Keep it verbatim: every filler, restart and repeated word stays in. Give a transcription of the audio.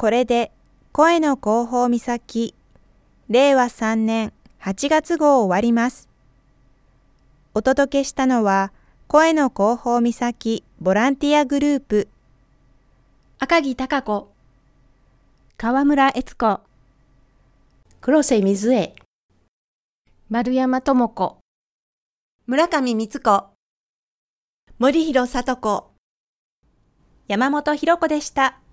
これで声の広報岬れいわさんねんはちがつ号終わります。お届けしたのは声の広報岬ボランティアグループ赤木貴子、 川村悦子、 黒瀬水江、 丸山智子、 村上光子、森広聡子、 山本博子でした。